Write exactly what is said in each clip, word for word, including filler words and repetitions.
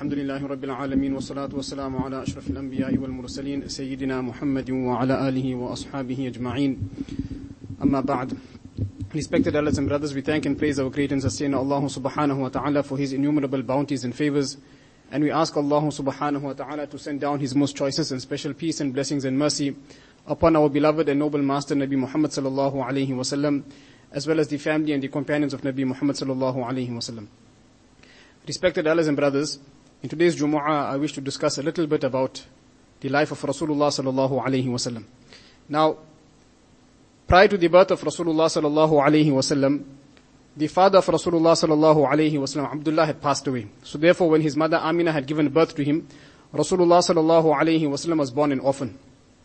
الحمد لله رب العالمين والصلاة والسلام على أشرف الأنبياء والمرسلين سيدنا محمد وعلى آله وأصحابه أجمعين أما بعد. Respected elders and brothers, we thank and praise our great and sustainer Allah subhanahu wa ta'ala for His innumerable bounties and favors. And we ask Allah subhanahu wa ta'ala to send down His most choicest and special peace and blessings and mercy upon our beloved and noble Master Nabi Muhammad sallallahu alayhi wa sallam, as well as the family and the companions of Nabi Muhammad sallallahu alayhi wa sallam. Respected elders and brothers, in today's Jumu'ah, I wish to discuss a little bit about the life of Rasulullah sallallahu alayhi wa sallam. Now, prior to the birth of Rasulullah sallallahu alayhi wa sallam, the father of Rasulullah sallallahu alayhi wa sallam, Abdullah, had passed away. So therefore, when his mother Amina had given birth to him, Rasulullah sallallahu alayhi wa sallam was born an orphan.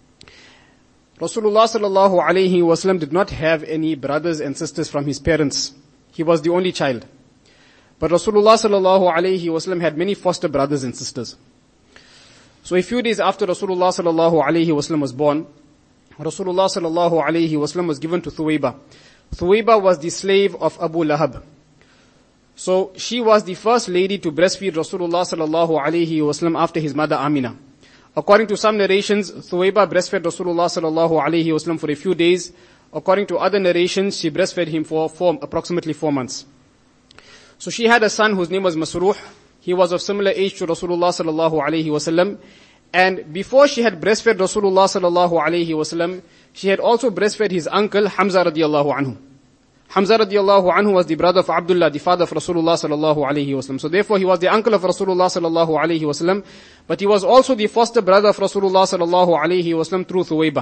Rasulullah sallallahu alayhi wa sallam did not have any brothers and sisters from his parents. He was the only child. But Rasulullah sallallahu alayhi wa sallam had many foster brothers and sisters. So a few days after Rasulullah sallallahu alayhi wa sallam was born, Rasulullah sallallahu alayhi wa sallam was given to Thuwayba. Thuwayba was the slave of Abu Lahab. So she was the first lady to breastfeed Rasulullah sallallahu alayhi wa sallam after his mother Amina. According to some narrations, Thuwayba breastfed Rasulullah sallallahu alayhi wa sallam for a few days. According to other narrations, she breastfed him for four, approximately four months. So she had a son whose name was Masruh. He was of similar age to Rasulullah sallallahu alayhi wa sallam. And before she had breastfed Rasulullah sallallahu alayhi wa sallam, she had also breastfed his uncle Hamza radiallahu anhu. Hamza radiallahu anhu was the brother of Abdullah, the father of Rasulullah sallallahu alayhi wa sallam. So therefore he was the uncle of Rasulullah sallallahu alayhi wa sallam, but he was also the foster brother of Rasulullah sallallahu alayhi wa sallam through Thuwayba.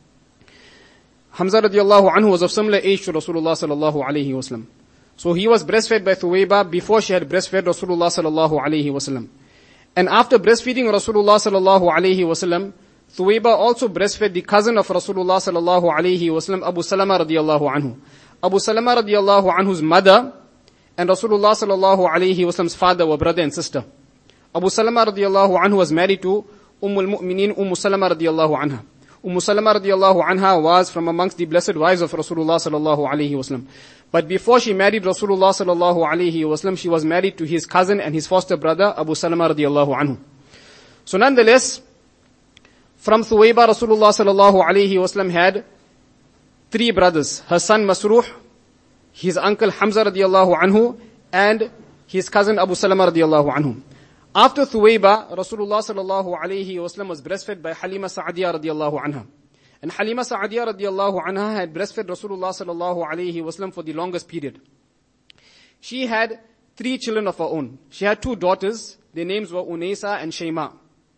Hamza radiallahu anhu was of similar age to Rasulullah sallallahu alayhi wa sallam. So he was breastfed by Thuwayba before she had breastfed Rasulullah sallallahu alayhi wa sallam. And after breastfeeding Rasulullah sallallahu alayhi wa sallam, Thuwayba also breastfed the cousin of Rasulullah sallallahu alayhi wa sallam, Abu Salama radiallahu anhu. Abu Salama radiallahu anhu's mother and Rasulullah sallallahu alayhi wa sallam's father were brother and sister. Abu Salama radiallahu anhu was married to Ummul Mu'mineen, Umm Salama radiallahu anha. Umm Salama radiallahu anha was from amongst the blessed wives of Rasulullah sallallahu alayhi wa sallam. But before she married Rasulullah sallallahu alayhi wa sallam, she was married to his cousin and his foster brother, Abu Salama radiallahu anhu. So nonetheless, from Thuwayba, Rasulullah sallallahu alayhi wa sallam had three brothers. Her son Masruh, his uncle Hamza radiallahu anhu, and his cousin Abu Salama radiallahu anhu. After Thuwayba, Rasulullah sallallahu alayhi wa sallam was breastfed by Halima Sa'adiyah radiallahu anha. And Halima Sa'adiyah radiallahu anha had breastfed Rasulullah sallallahu alayhi wa sallam for the longest period. She had three children of her own. She had two daughters. Their names were Unaysa and Shayma.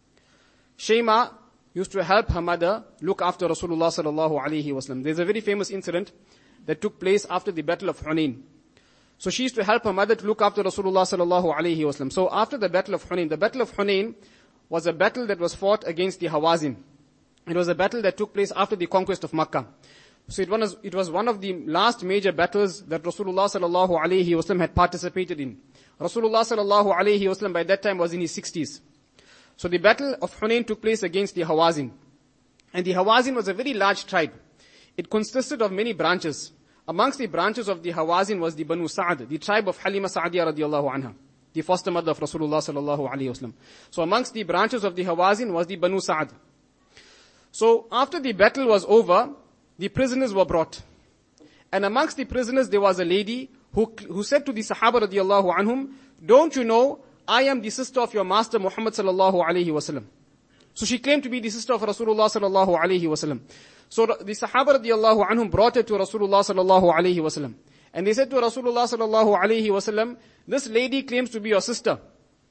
Shayma used to help her mother look after Rasulullah sallallahu alayhi wa sallam. There's a very famous incident that took place after the battle of Hunayn. So she used to help her mother to look after Rasulullah sallallahu alayhi wa sallam. So after the battle of Hunayn, the battle of Hunayn was a battle that was fought against the Hawazin. It was a battle that took place after the conquest of Makkah. So it was, it was one of the last major battles that Rasulullah sallallahu alayhi wa sallam had participated in. Rasulullah sallallahu alayhi wa sallam by that time was in his sixties. So the battle of Hunayn took place against the Hawazin. And the Hawazin was a very large tribe. It consisted of many branches. Amongst the branches of the Hawazin was the Banu Sa'ad, the tribe of Halima Sa'adiyah radiallahu anha, the foster mother of Rasulullah sallallahu alayhi wa sallam. So amongst the branches of the Hawazin was the Banu Sa'ad. So after the battle was over, the prisoners were brought. And amongst the prisoners there was a lady who, who said to the Sahaba radiallahu anhum, "Don't you know, I am the sister of your master Muhammad sallallahu alayhi wa sallam." So she claimed to be the sister of Rasulullah sallallahu alayhi wa sallam. So the Sahaba radiallahu anhum brought her to Rasulullah sallallahu alayhi wa sallam. And they said to Rasulullah sallallahu alayhi wa sallam, "This lady claims to be your sister."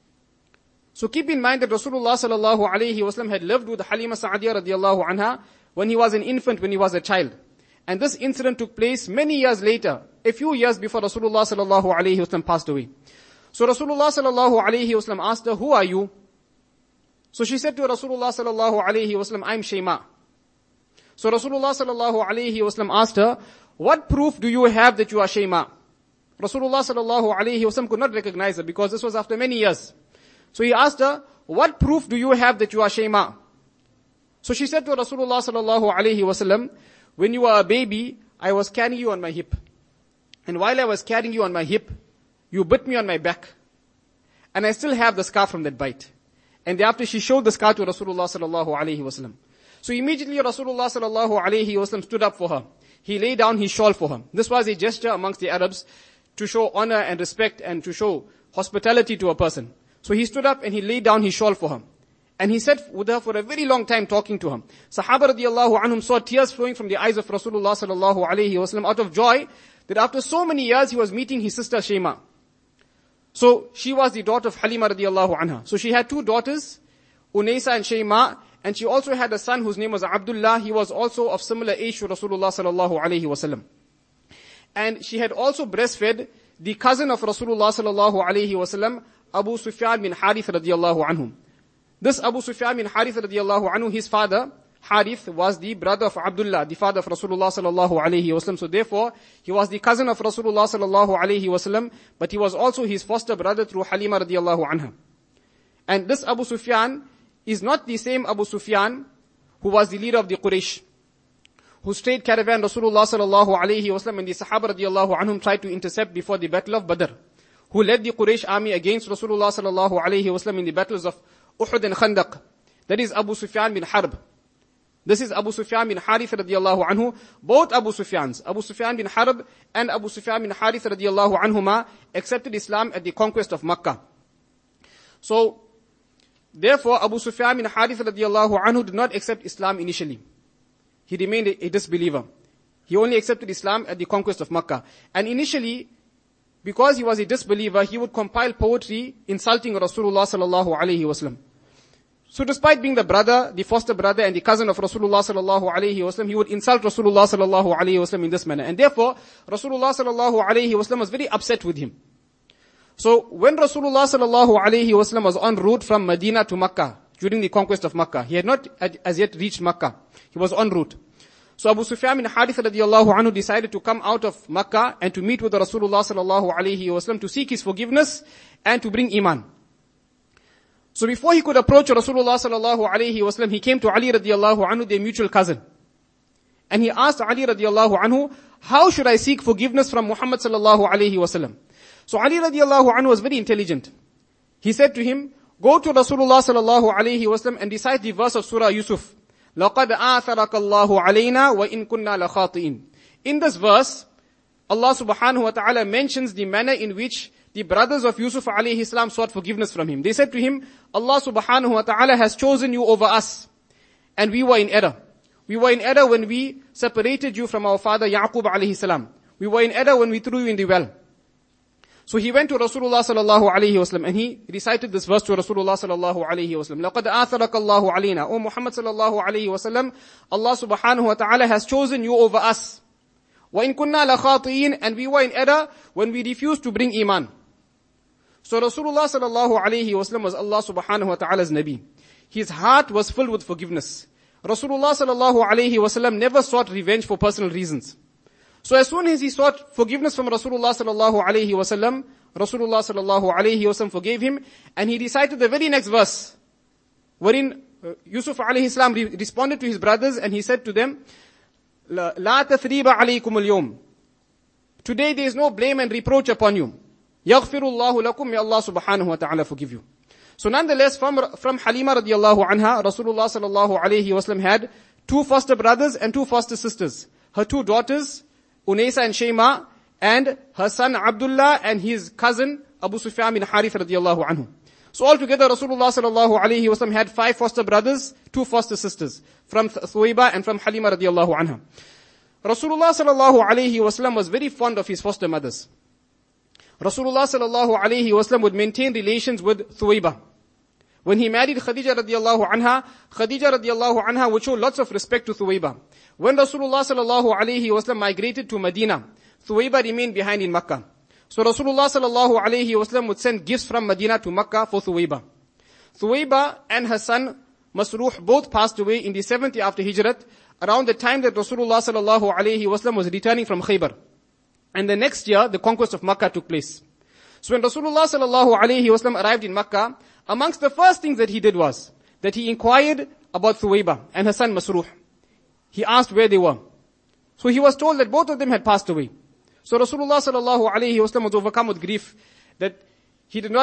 So keep in mind that Rasulullah sallallahu alayhi wa sallam had lived with Halima Sa'adiyah radiallahu anha when he was an infant, when he was a child. And this incident took place many years later, a few years before Rasulullah sallallahu alayhi wa sallam passed away. So Rasulullah sallallahu alayhi wa sallam asked her, "Who are you?" So she said to Rasulullah sallallahu alayhi wa sallam, "I'm Shayma." So Rasulullah sallallahu alayhi wa sallam asked her, "What proof do you have that you are Shayma?" Rasulullah sallallahu alayhi wa sallam could not recognize her because this was after many years. So he asked her, "What proof do you have that you are Shayma?" So she said to Rasulullah sallallahu alayhi wa sallam, "When you were a baby, I was carrying you on my hip. And while I was carrying you on my hip, you bit me on my back. and I still have the scar from that bite. And thereafter she showed the scar to Rasulullah sallallahu alayhi wasallam. So immediately Rasulullah sallallahu alayhi wasallam stood up for her. He laid down his shawl for her. This was a gesture amongst the Arabs to show honor and respect and to show hospitality to a person. So he stood up and he laid down his shawl for her. And he sat with her for a very long time talking to her. Sahaba radiallahu anhum saw tears flowing from the eyes of Rasulullah sallallahu alayhi wasallam out of joy that after so many years he was meeting his sister Shayma. So she was the daughter of Halima radiallahu anha. So she had two daughters, Unaysa and Shayma, and she also had a son whose name was Abdullah. He was also of similar age to Rasulullah sallallahu alayhi wasallam. And she had also breastfed the cousin of Rasulullah sallallahu alayhi wasallam, Abu Sufyan bin Harith radiallahu anhum. This Abu Sufyan bin Harith radiallahu anhu, his father, Harith, was the brother of Abdullah, the father of Rasulullah sallallahu alayhi wasallam. So therefore, he was the cousin of Rasulullah sallallahu alayhi wasallam, but he was also his foster brother through Halima radiallahu anha. And this Abu Sufyan is not the same Abu Sufyan who was the leader of the Quraysh, whose trade caravan Rasulullah sallallahu alayhi wasallam and the Sahaba radiallahu anhum tried to intercept before the battle of Badr, who led the Quraysh army against Rasulullah sallallahu alayhi wasallam in the battles of Uhud and Khandaq. That is Abu Sufyan bin Harb. This is Abu Sufyan bin Harith radiallahu anhu. Both Abu Sufyans, Abu Sufyan bin Harb and Abu Sufyan bin Harith radiallahu anhuma, accepted Islam at the conquest of Makkah. So, therefore, Abu Sufyan bin Harith radiallahu anhu did not accept Islam initially. He remained a, a disbeliever. He only accepted Islam at the conquest of Makkah. And initially, because he was a disbeliever, he would compile poetry insulting Rasulullah sallallahu alayhi wasallam. So despite being the brother, the foster brother and the cousin of Rasulullah sallallahu alayhi wasallam, he would insult Rasulullah sallallahu alayhi wasallam in this manner. And therefore, Rasulullah sallallahu alayhi wasallam was very upset with him. So when Rasulullah sallallahu alayhi wasallam was en route from Medina to Makkah, during the conquest of Makkah, he had not as yet reached Makkah. He was en route. So Abu Sufyan bin Harith radiallahu anhu decided to come out of Makkah and to meet with Rasulullah sallallahu alayhi wasallam to seek his forgiveness and to bring Iman. So before he could approach Rasulullah sallallahu alayhi wasallam, he came to Ali radiallahu anhu, their mutual cousin. And he asked Ali radiallahu anhu, how should I seek forgiveness from Muhammad sallallahu alayhi wasallam? So Ali radiallahu anhu was very intelligent. He said to him, go to Rasulullah sallallahu alayhi wasallam and recite the verse of Surah Yusuf. لَقَدْ آثَرَكَ اللَّهُ عَلَيْنَا وَإِن كُنَّا لَخَاطِئِينَ. In this verse, Allah subhanahu wa ta'ala mentions the manner in which the brothers of Yusuf alayhi salam sought forgiveness from him. They said to him, Allah subhanahu wa ta'ala has chosen you over us, and we were in error. We were in error when we separated you from our father Yaqub alayhi salam. We were in error when we threw you in the well. So he went to Rasulullah sallallahu alayhi wasallam and he recited this verse to Rasulullah sallallahu alayhi wasallam. لَقَدْ آثَرَكَ اللَّهُ عَلَيْنَا. O Muhammad sallallahu alayhi wasallam, Allah subhanahu wa ta'ala has chosen you over us. وَإِن كُنَّا لَخَاطِئِينَ. And we were in error when we refused to bring Iman. So Rasulullah sallallahu alayhi wasallam was Allah subhanahu wa ta'ala's Nabi. His heart was filled with forgiveness. Rasulullah sallallahu alayhi wasallam never sought revenge for personal reasons. So as soon as he sought forgiveness from Rasulullah sallallahu alayhi wasallam, Rasulullah sallallahu alayhi wasallam forgave him, and he recited the very next verse, wherein uh, Yusuf alayhi salam re- responded to his brothers and he said to them, La tathriba alaykum al-yawm. Today there is no blame and reproach upon you. Yaghfirullahu lakum, may Allah subhanahu wa ta'ala forgive you. So nonetheless, from, from Halima radiallahu anha, Rasulullah sallallahu alayhi wasallam had two foster brothers and two foster sisters. Her two daughters, Unaysa and Shayma, and her son Abdullah and his cousin Abu Sufyan bin Harith radiallahu anhu. So altogether Rasulullah sallallahu alayhi wasallam had five foster brothers, two foster sisters, from Thuwayba and from Halima radiallahu anha. Rasulullah sallallahu alayhi wasallam was very fond of his foster mothers. Rasulullah sallallahu alayhi wasallam would maintain relations with Thuwayba. When he married Khadija radiallahu anha, Khadija radiallahu anha would show lots of respect to Thuwayba. When Rasulullah sallallahu alayhi wasallam migrated to Medina, Thuwayba remained behind in Makkah. So Rasulullah sallallahu alayhi wasallam would send gifts from Medina to Makkah for Thuwayba. Thuwayba and her son Masruh both passed away in the seventh year after Hijrat, around the time that Rasulullah sallallahu alayhi wasallam was returning from Khaybar. And the next year, the conquest of Makkah took place. So when Rasulullah sallallahu alayhi wasallam arrived in Makkah, amongst the first things that he did was that he inquired about Thuwayba and her son Masruh. He asked where they were. So he was told that both of them had passed away. So Rasulullah sallallahu alayhi wasallam was overcome with grief that he did not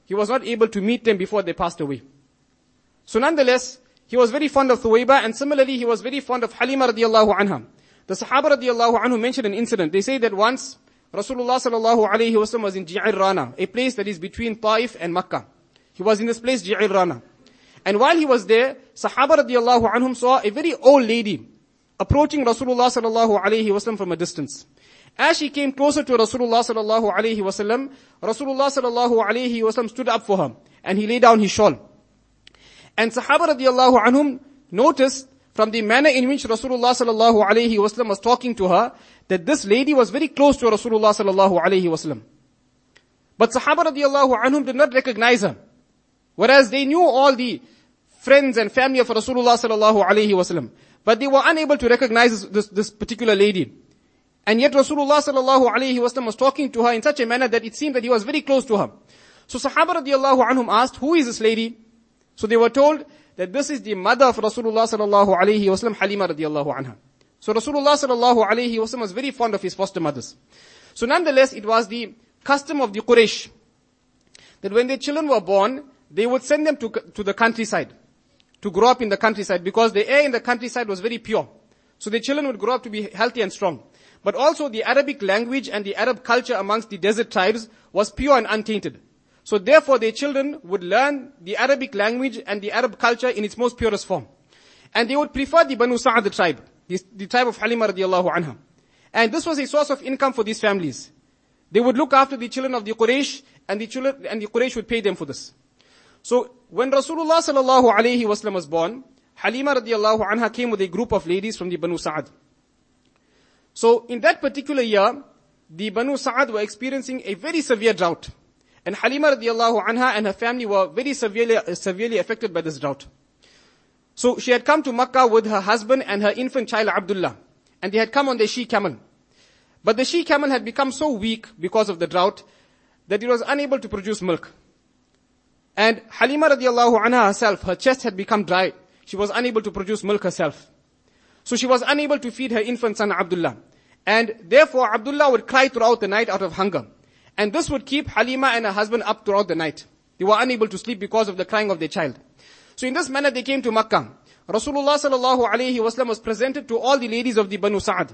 he was not able to meet them before they passed away. So nonetheless, he was very fond of Thuwayba, and similarly he was very fond of Halima radiallahu anha. The Sahaba radiallahu anhu mentioned an incident. They say that once Rasulullah sallallahu alayhi wasallam was in Ji'irrana, a place that is between Taif and Makkah. He was in this place, Ji'irrana. And while he was there, Sahaba radiallahu anhum saw a very old lady approaching Rasulullah sallallahu alayhi wasallam from a distance. As she came closer to Rasulullah sallallahu alayhi wasallam, Rasulullah sallallahu alayhi wasallam stood up for her, and he laid down his shawl. And Sahaba radiallahu anhum noticed from the manner in which Rasulullah sallallahu alayhi wasallam was talking to her, that this lady was very close to Rasulullah sallallahu alayhi wasallam. But Sahaba radiallahu anhum did not recognize her. Whereas they knew all the friends and family of Rasulullah sallallahu alayhi wasallam. But they were unable to recognize this, this, this particular lady. And yet Rasulullah sallallahu alayhi wasallam was talking to her in such a manner that it seemed that he was very close to her. So Sahaba radiallahu anhum asked, who is this lady? So they were told that this is the mother of Rasulullah sallallahu alayhi wasallam, Halima radiallahu anha. So Rasulullah sallallahu alayhi wasallam was very fond of his foster mothers. So nonetheless, it was the custom of the Quraysh that when their children were born, they would send them to, to the countryside, to grow up in the countryside, because the air in the countryside was very pure. So the children would grow up to be healthy and strong. But also the Arabic language and the Arab culture amongst the desert tribes was pure and untainted. So therefore their children would learn the Arabic language and the Arab culture in its most purest form. And they would prefer the Banu Sa'ad tribe, the, the tribe of Halima radiallahu anha. And this was a source of income for these families. They would look after the children of the Quraysh, and the children, and the Quraysh would pay them for this. So when Rasulullah sallallahu alayhi wasallam was born, Halima radiallahu anha came with a group of ladies from the Banu Sa'ad. So in that particular year, the Banu Sa'ad were experiencing a very severe drought. And Halima radiallahu anha and her family were very severely, uh, severely affected by this drought. So she had come to Makkah with her husband and her infant child Abdullah. And they had come on the she camel. But the she camel had become so weak because of the drought that it was unable to produce milk. And Halima radiallahu anha herself, her chest had become dry. She was unable to produce milk herself. So she was unable to feed her infant son Abdullah. And therefore Abdullah would cry throughout the night out of hunger. And this would keep Halima and her husband up throughout the night. They were unable to sleep because of the crying of their child. So in this manner they came to Makkah. Rasulullah sallallahu alayhi wasallam was presented to all the ladies of the Banu Sa'ad.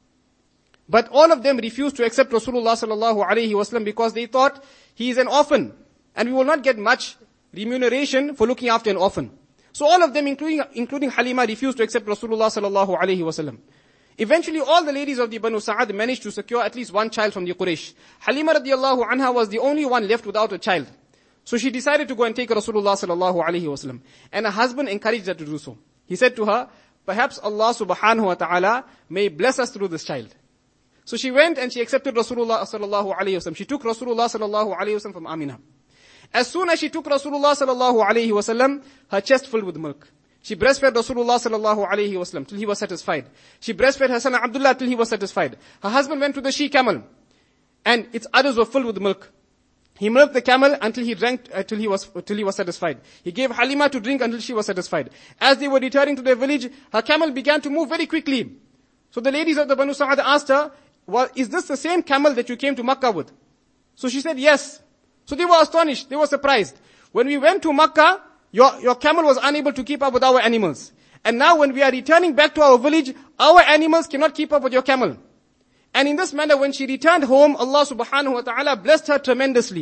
But all of them refused to accept Rasulullah sallallahu alayhi wasallam because they thought he is an orphan. And we will not get much remuneration for looking after an orphan. So all of them, including, including Halima, refused to accept Rasulullah sallallahu alayhi wasallam. Eventually all the ladies of the Banu Sa'ad managed to secure at least one child from the Quraysh. Halima radiallahu anha was the only one left without a child. So she decided to go and take Rasulullah sallallahu alayhi wasallam. And her husband encouraged her to do so. He said to her, perhaps Allah subhanahu wa ta'ala may bless us through this child. So she went and she accepted Rasulullah sallallahu alayhi wasallam. She took Rasulullah sallallahu alayhi wasallam from Aminah. As soon as she took Rasulullah sallallahu alayhi wasallam, her chest filled with milk. She breastfed Rasulullah sallallahu alayhi wasallam till he was satisfied. She breastfed her son Abdullah till he was satisfied. Her husband went to the she camel, and its udders were filled with milk. He milked the camel until he drank, uh, till he was, till he was satisfied. He gave Halima to drink until she was satisfied. As they were returning to their village, her camel began to move very quickly. So the ladies of the Banu Sa'ad asked her, well, is this the same camel that you came to Makkah with? So she said, yes. So they were astonished. They were surprised. When we went to Makkah, your, your camel was unable to keep up with our animals. And now when we are returning back to our village, our animals cannot keep up with your camel. And in this manner, when she returned home, Allah subhanahu wa ta'ala blessed her tremendously.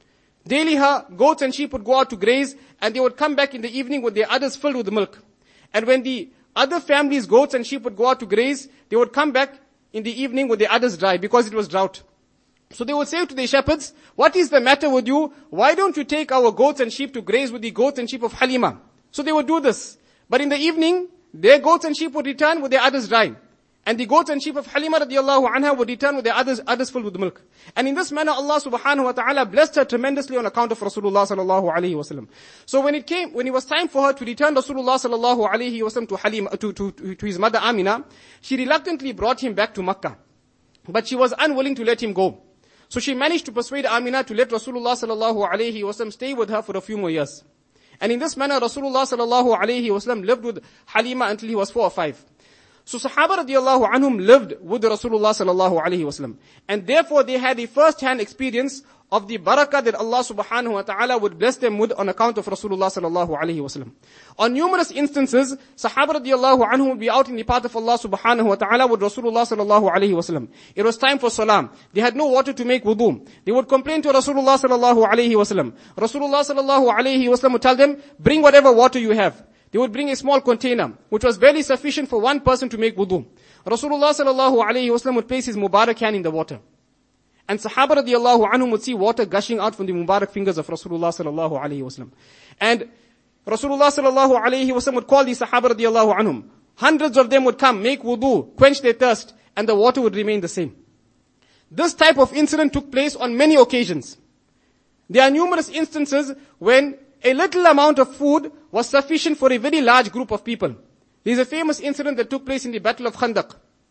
Daily her goats and sheep would go out to graze, and they would come back in the evening with their udders filled with milk. And when the other families' goats and sheep would go out to graze, they would come back in the evening with their udders dry because it was drought. So they would say to the shepherds, what is the matter with you? Why don't you take our goats and sheep to graze with the goats and sheep of Halima? So they would do this. But in the evening, their goats and sheep would return with their udders dry. And the goats and sheep of Halima radiallahu anha would return with their udders, udders filled with milk. And in this manner, Allah subhanahu wa ta'ala blessed her tremendously on account of Rasulullah sallallahu alayhi wasallam. So when it came, when it was time for her to return Rasulullah sallallahu alayhi wasallam to Halima, to, to, to, to his mother Amina, she reluctantly brought him back to Makkah. But she was unwilling to let him go. So she managed to persuade Amina to let Rasulullah sallallahu alayhi wasallam stay with her for a few more years. And in this manner, Rasulullah sallallahu alayhi wasallam lived with Halima until he was four or five. So Sahaba radiallahu anhum lived with Rasulullah sallallahu alayhi wasallam. And therefore they had a first-hand experience of the barakah that Allah subhanahu wa ta'ala would bless them with on account of Rasulullah sallallahu alayhi wa sallam. On numerous instances, Sahaba radiallahu anhum would be out in the path of Allah subhanahu wa ta'ala with Rasulullah sallallahu alayhi wa sallam. It was time for salam. They had no water to make wudu. They would complain to Rasulullah sallallahu alayhi wa sallam. Rasulullah sallallahu alayhi wa sallam would tell them, bring whatever water you have. They would bring a small container, which was barely sufficient for one person to make wudu. Rasulullah sallallahu alayhi wa sallam would place his Mubarak hand in the water. And Sahaba radiallahu anhum would see water gushing out from the Mubarak fingers of Rasulullah sallallahu alayhi wa sallam. And Rasulullah sallallahu alayhi wa sallam would call these Sahaba radiallahu anhum. Hundreds of them would come, make wudu, quench their thirst, and the water would remain the same. This type of incident took place on many occasions. There are numerous instances when a little amount of food was sufficient for a very large group of people. There is a famous incident that took place in the Battle of Khandaq.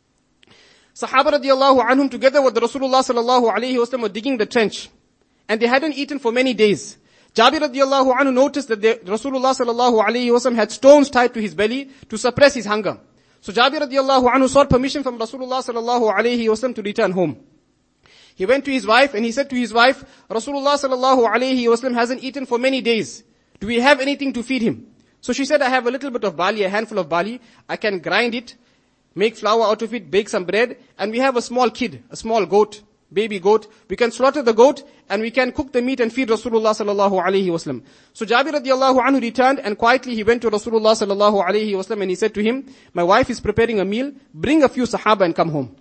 Sahaba radiallahu anhum together with the Rasulullah sallallahu alayhi wa sallam were digging the trench. And they hadn't eaten for many days. Jabir radiallahu anhu noticed that the Rasulullah sallallahu alayhi wa sallam had stones tied to his belly to suppress his hunger. So Jabir radiallahu anhu sought permission from Rasulullah sallallahu alayhi wa sallam to return home. He went to his wife and he said to his wife, Rasulullah sallallahu alayhi wa sallam hasn't eaten for many days. Do we have anything to feed him? So she said, I have a little bit of barley, a handful of barley. I can grind it, make flour out of it, bake some bread, and we have a small kid, a small goat, baby goat. We can slaughter the goat and we can cook the meat and feed Rasulullah sallallahu alayhi wa sallam. So Jabir radiallahu anhu returned and quietly he went to Rasulullah sallallahu alayhi wa sallam and he said to him, my wife is preparing a meal, bring a few Sahaba and come home.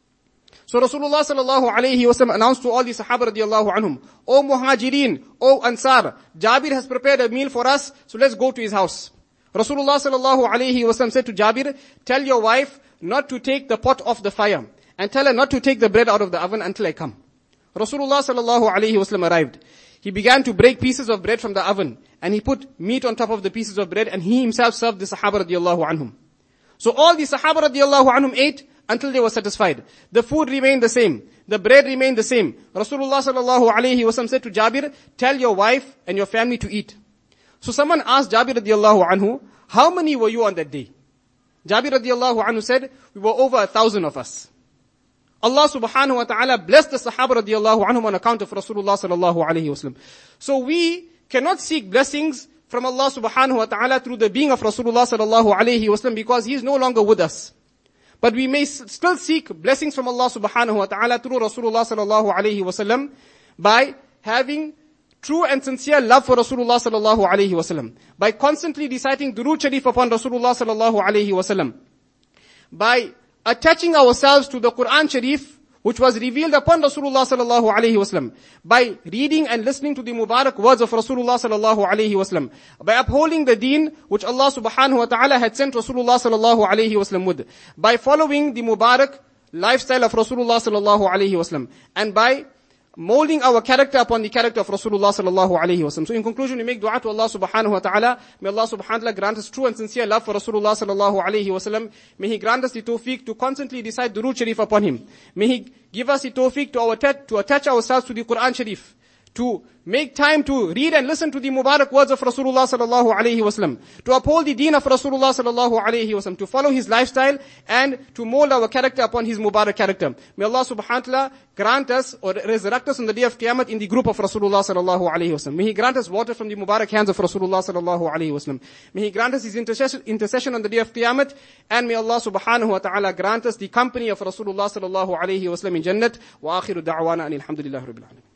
So Rasulullah sallallahu alayhi wa sallam announced to all the Sahaba radiallahu anhum, O Muhajirin, O Ansar, Jabir has prepared a meal for us, so let's go to his house. Rasulullah sallallahu alayhi wa sallam said to Jabir, tell your wife not to take the pot off the fire, and tell her not to take the bread out of the oven until I come. Rasulullah sallallahu alayhi wa sallam arrived. He began to break pieces of bread from the oven, and he put meat on top of the pieces of bread, and he himself served the Sahaba radiallahu anhum. So all the Sahaba radiallahu anhum ate until they were satisfied. The food remained the same. The bread remained the same. Rasulullah sallallahu alayhi wa sallam said to Jabir, tell your wife and your family to eat. So someone asked Jabir radiallahu anhu, how many were you on that day? Jabir radiallahu anhu said, we were over a thousand of us. Allah subhanahu wa ta'ala blessed the Sahaba radiallahu anhum on account of Rasulullah sallallahu alayhi wa sallam. So we cannot seek blessings from Allah subhanahu wa ta'ala through the being of Rasulullah sallallahu alayhi wa sallam because he is no longer with us. But we may s- still seek blessings from Allah subhanahu wa ta'ala through Rasulullah sallallahu alayhi wa sallam by having true and sincere love for Rasulullah sallallahu alayhi wa sallam, by constantly reciting Durood Sharif upon Rasulullah sallallahu alayhi wa sallam, by attaching ourselves to the Quran Sharif which was revealed upon Rasulullah sallallahu alayhi wa sallam, by reading and listening to the Mubarak words of Rasulullah sallallahu alayhi wa sallam, by upholding the deen which Allah subhanahu wa ta'ala had sent Rasulullah sallallahu alayhi wa sallam with, by following the Mubarak lifestyle of Rasulullah sallallahu alayhi wa sallam, and by molding our character upon the character of Rasulullah sallallahu alayhi wa sallam. So in conclusion, we make dua to Allah subhanahu wa ta'ala. May Allah subhanahu wa ta'ala grant us true and sincere love for Rasulullah sallallahu alayhi wa sallam. May He grant us the tawfiq to constantly recite Durood Sharif upon him. May He give us the tawfiq to, our to attach ourselves to the Quran Sharif, to make time to read and listen to the Mubarak words of Rasulullah sallallahu alayhi wa sallam, to uphold the deen of Rasulullah sallallahu alayhi wa sallam, to follow his lifestyle and to mold our character upon his Mubarak character. May Allah subhanahu wa ta'ala grant us or resurrect us on the day of Qiyamah in the group of Rasulullah sallallahu alayhi wa sallam. May He grant us water from the Mubarak hands of Rasulullah sallallahu alayhi wa sallam. May He grant us His intercession, intercession on the day of Qiyamah, and may Allah subhanahu wa ta'ala grant us the company of Rasulullah sallallahu alayhi wa sallam in Jannat. Wa akhiru da'wana anil hamdulillahi rabbil alamin.